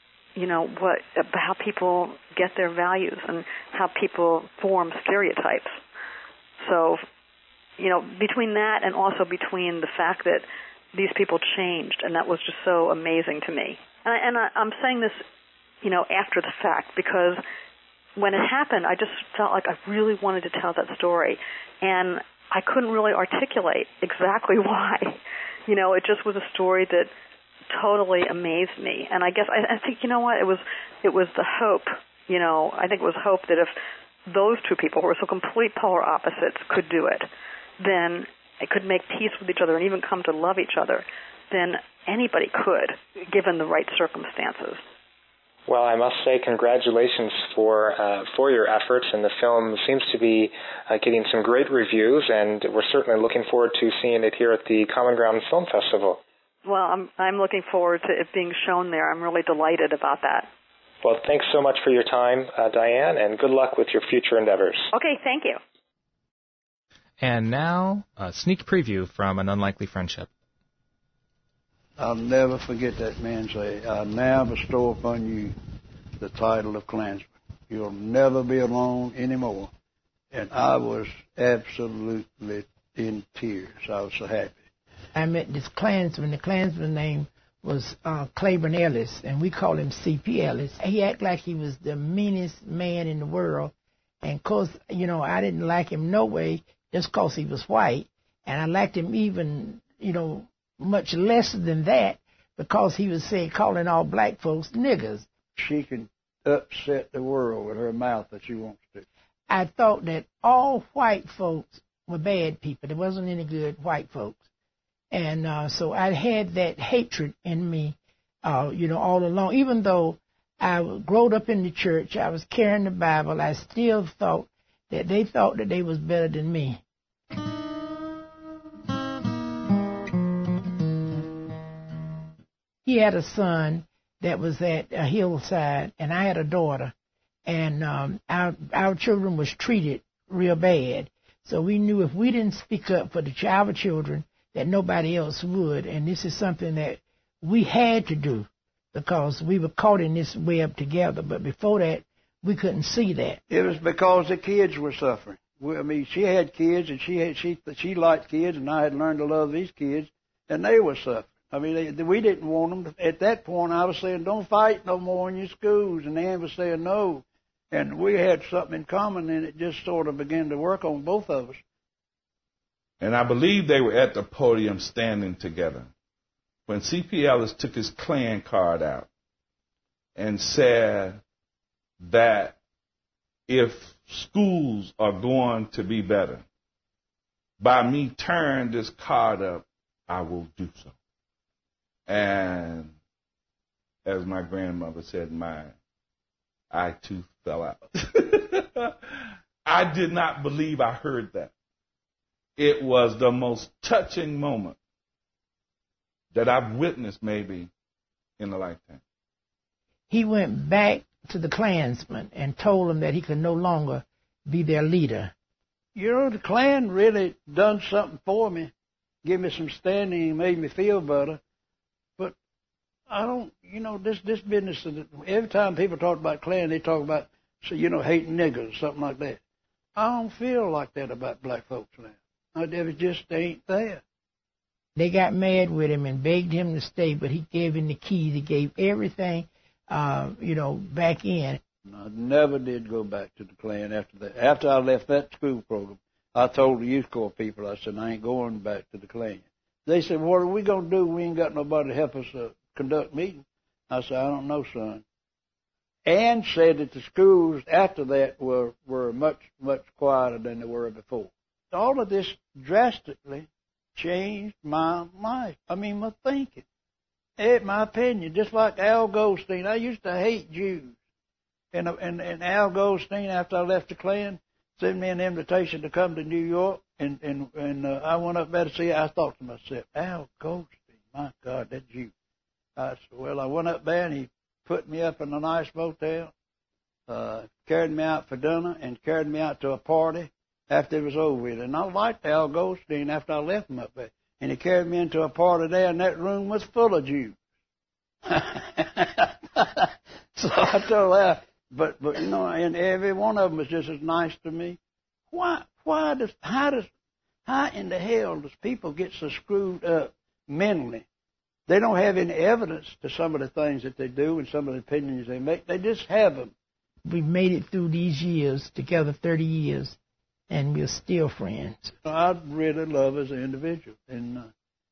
how people get their values and how people form stereotypes. So, between that and also between the fact that these people changed, and that was just so amazing to me. And I'm saying this, after the fact, because when it happened, I just felt like I really wanted to tell that story, and I couldn't really articulate exactly why. It just was a story that totally amazed me. And I guess I think it was the hope. I think it was hope that if those two people who were so complete polar opposites could do it, then it could make peace with each other and even come to love each other, then anybody could, given the right circumstances. Well, I must say congratulations for your efforts, and the film seems to be getting some great reviews, and we're certainly looking forward to seeing it here at the Common Ground Film Festival. Well, I'm looking forward to it being shown there. I'm really delighted about that. Well, thanks so much for your time, Diane, and good luck with your future endeavors. Okay, thank you. And now, a sneak preview from An Unlikely Friendship. I'll never forget that man say, I now bestow upon you the title of Klansman. You'll never be alone anymore. And I was absolutely in tears. I was so happy. I met this Klansman. The Klansman name was Claiborne Ellis, and we call him C.P. Ellis. He acted like he was the meanest man in the world. And, of course, I didn't like him no way just because he was white. And I liked him even, much less than that because he was calling all black folks niggers. She can upset the world with her mouth if she wants to. I thought that all white folks were bad people. There wasn't any good white folks. And so I had that hatred in me, all along. Even though I growed up in the church, I was carrying the Bible, I still thought that they was better than me. He had a son that was at Hillside, and I had a daughter. And our children was treated real bad. So we knew if we didn't speak up for our children, that nobody else would. And this is something that we had to do because we were caught in this web together. But before that, we couldn't see that. It was because the kids were suffering. She had kids, and she liked kids, and I had learned to love these kids, and they were suffering. We didn't want them. At that point, I was saying, don't fight no more in your schools, and Ann was saying no. And we had something in common, and it just sort of began to work on both of us. And I believe they were at the podium standing together when C.P. Ellis took his Klan card out and said that if schools are going to be better, by me tearing this card up, I will do so. And as my grandmother said, I too fell out. I did not believe I heard that. It was the most touching moment that I've witnessed maybe in a lifetime. He went back to the Klansmen and told them that he could no longer be their leader. The Klan really done something for me, give me some standing and made me feel better. But I don't, this business, every time people talk about Klan, they talk about, hating niggers or something like that. I don't feel like that about black folks now. It just ain't there. They got mad with him and begged him to stay, but he gave him the keys. He gave everything, back in. I never did go back to the Klan after that. After I left that school program, I told the Youth Corps people, I said, I ain't going back to the Klan. They said, what are we going to do? We ain't got nobody to help us conduct meetings. I said, I don't know, son. and said that the schools after that were much quieter than they were before. All of this drastically changed my life. I mean, my thinking. In my opinion, just like Al Goldstein, I used to hate Jews. And Al Goldstein, after I left the Klan, sent me an invitation to come to New York, and I went up there to see it. I thought to myself, Al Goldstein, my God, that Jew. I said, well, I went up there, and he put me up in a nice motel, carried me out for dinner, and carried me out to a party after it was over with. And I liked Al Goldstein after I left him up there. And he carried me into a party there, and that room was full of Jews. So I told Al, but you know, and every one of them was just as nice to me. How in the hell does people get so screwed up mentally? They don't have any evidence to some of the things that they do and some of the opinions they make. They just have them. We've made it through these years, together 30 years, and we're still friends. I really love her as an individual. And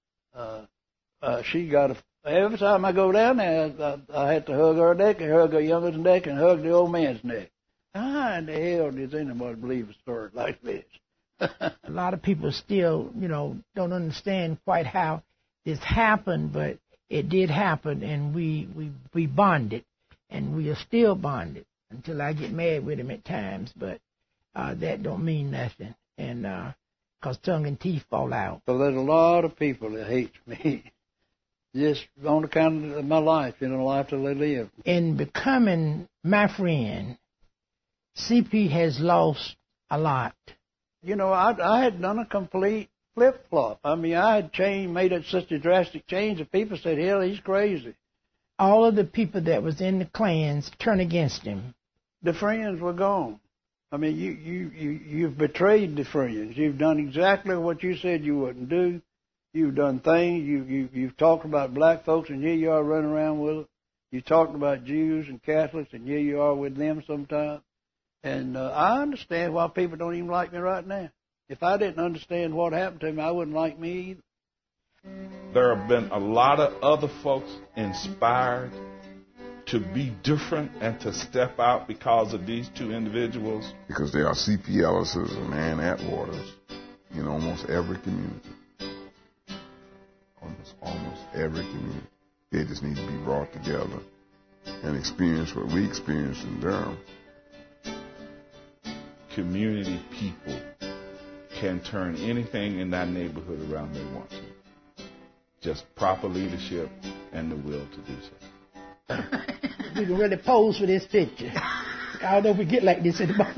she got every time I go down there, I had to hug her neck and hug her younger's neck and hug the old man's neck. How in the hell does anybody believe a story like this? A lot of people still, don't understand quite how this happened, but it did happen, and we bonded, and we are still bonded until I get mad with him at times, but that don't mean nothing, and because tongue and teeth fall out. So there's a lot of people that hate me, just on account of my life, the life that they live. In becoming my friend, CP has lost a lot. I had done a complete flip-flop. I mean, I had made such a drastic change that people said, hell, he's crazy. All of the people that was in the clans turned against him. The friends were gone. I mean, you've betrayed the friends. You've done exactly what you said you wouldn't do. You've done things. You've talked about black folks, and here you are running around with them. You talked about Jews and Catholics, and here you are with them sometimes. And I understand why people don't even like me right now. If I didn't understand what happened to me, I wouldn't like me either. There have been a lot of other folks inspired to be different and to step out because of these two individuals. Because there are C.P. Ellis's and Ann Atwaters in almost every community. Almost every community. They just need to be brought together and experience what we experienced in Durham. Community people can turn anything in that neighborhood around they want to. Just proper leadership and the will to do so. We can really pose for this picture. I don't know if we get like this anymore.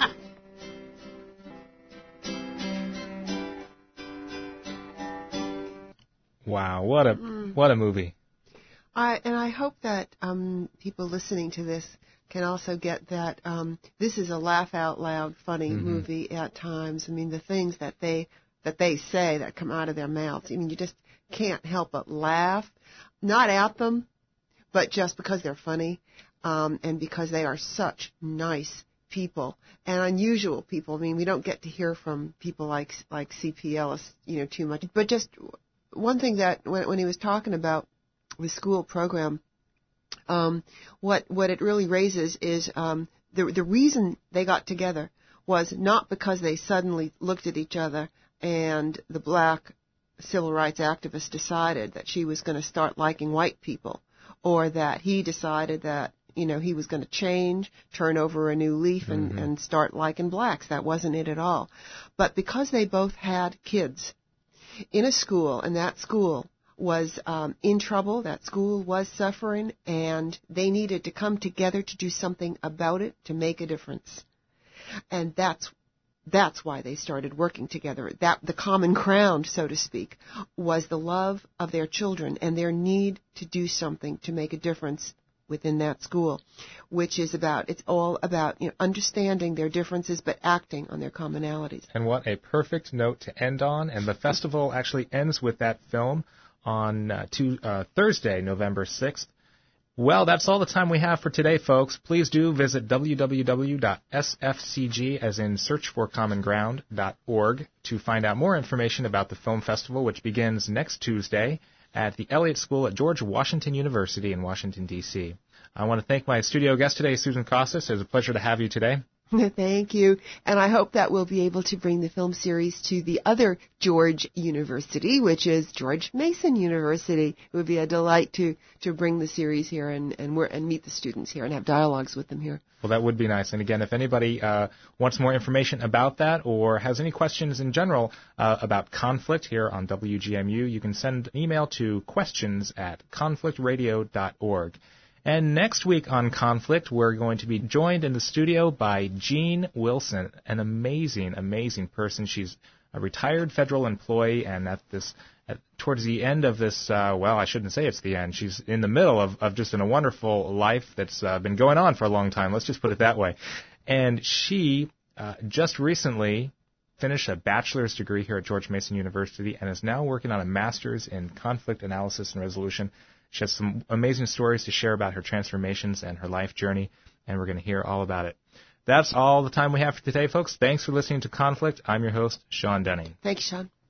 Wow, what a movie. I hope that people listening to this can also get that this is a laugh out loud funny movie at times. I mean, the things that they say that come out of their mouths. I mean, you just can't help but laugh, not at them, but just because they're funny, and because they are such nice people and unusual people. I mean, we don't get to hear from people like C.P. Ellis, too much. But just one thing that when he was talking about the school program, what it really raises is the reason they got together was not because they suddenly looked at each other and the black civil rights activist decided that she was going to start liking white people, or that he decided that he was going to change, turn over a new leaf, and start liking blacks. That wasn't it at all. But because they both had kids in a school, and that school was in trouble, that school was suffering, and they needed to come together to do something about it, to make a difference. And that's why they started working together. That the common ground, so to speak, was the love of their children and their need to do something to make a difference within that school, which is it's all about understanding their differences but acting on their commonalities. And what a perfect note to end on. And the festival actually ends with that film on Thursday, November 6th. Well, that's all the time we have for today, folks. Please do visit www.sfcg, as in searchforcommonground.org, to find out more information about the film festival, which begins next Tuesday at the Elliott School at George Washington University in Washington, D.C. I want to thank my studio guest today, Susan Costas. It was a pleasure to have you today. Thank you. And I hope that we'll be able to bring the film series to the other George University, which is George Mason University. It would be a delight to bring the series here and meet the students here and have dialogues with them here. Well, that would be nice. And again, if anybody wants more information about that or has any questions in general about conflict here on WGMU, you can send an email to questions@conflictradio.org. And next week on Conflict, we're going to be joined in the studio by Jean Wilson, an amazing, amazing person. She's a retired federal employee, and towards the end of this, well, I shouldn't say it's the end. She's in the middle of just in a wonderful life that's been going on for a long time. Let's just put it that way. And she just recently finished a bachelor's degree here at George Mason University and is now working on a master's in conflict analysis and resolution. She has some amazing stories to share about her transformations and her life journey, and we're going to hear all about it. That's all the time we have for today, folks. Thanks for listening to Conflict. I'm your host, Sean Denning. Thanks, Sean.